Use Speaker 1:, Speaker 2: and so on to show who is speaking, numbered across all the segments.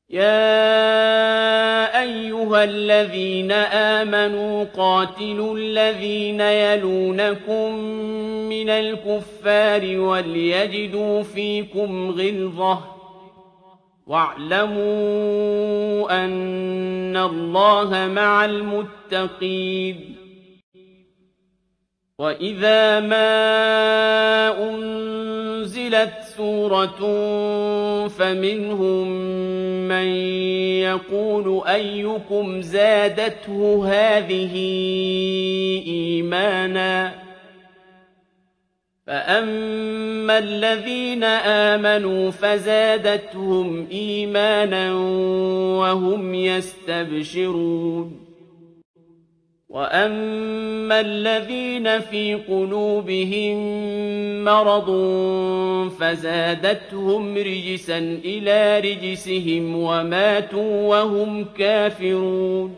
Speaker 1: يَا أَيُّهَا الَّذِينَ آمَنُوا قَاتِلُوا الَّذِينَ يَلُونَكُم مِّنَ الْكُفَّارِ وَلْيَجِدُوا فِيكُمْ غِلْظَةً ۚ وَاعْلَمُوا أَنَّ اللَّهَ مَعَ الْمُتَّقِينَ. وَإِذَا مَا أُنزِلَتْ سُورَةٌ فَمِنْهُم مَّن يَقُولُ أَيُّكُمْ زَادَتْهُ هَٰذِهِ إِيمَانًا ۚ فَأَمَّا الَّذِينَ آمَنُوا فَزَادَتْهُمْ إِيمَانًا وَهُمْ يَسْتَبْشِرُونَ وَأَمَّا الَّذِينَ فِي قُلُوبِهِم مَّرَضٌ فَزَادَتْهُمْ رِجْسًا إِلَىٰ رِجْسِهِمْ وَمَاتُوا وَهُمْ كَافِرُونَ.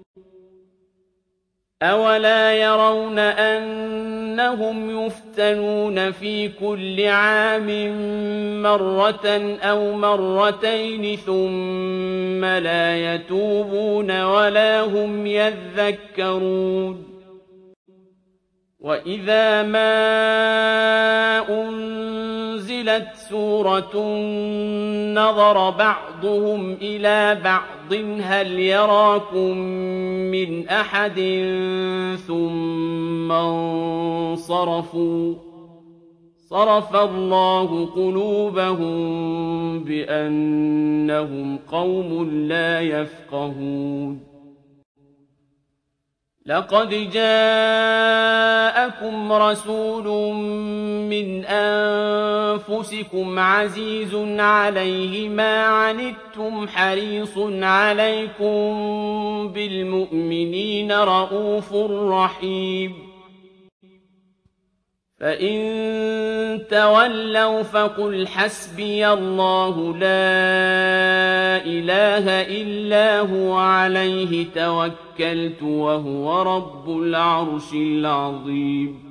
Speaker 1: أَوَلَا يَرَوْنَ أَنَّهُمْ يُفْتَنُونَ فِي كُلِّ عَامٍ مَّرَّةً أَوْ مَرَّتَيْنِ ثُمَّ لَا يَتُوبُونَ وَلَا هُمْ يَذَّكَّرُونَ وَإِذَا مَا أُنزِلَتْ سُورَةٌ نَّظَرَ بَعْضُهُمْ إِلَىٰ بَعْضٍ هَلْ يَرَاكُم مِّنْ أَحَدٍ ثُمَّ انصَرَفُوا ۚ صَرَفَ اللَّهُ قُلُوبَهُم بِأَنَّهُمْ قَوْمٌ لَّا يَفْقَهُونَ. لَقَدْ جَاءَكُمْ رَسُولٌ مِّنْ أَنفُسِكُمْ عَزِيزٌ عَلَيْهِ مَا عَنِتُّمْ حَرِيصٌ عَلَيْكُم بِالْمُؤْمِنِينَ رَءُوفٌ رَّحِيمٌ. فَإِن تَوَلَّوْا فَقُلْ حَسْبِيَ اللَّهُ لَا إِلَٰهَ إِلَّا هُوَ عَلَيْهِ تَوَكَّلْتُ وَهُوَ رَبُّ الْعَرْشِ الْعَظِيمِ.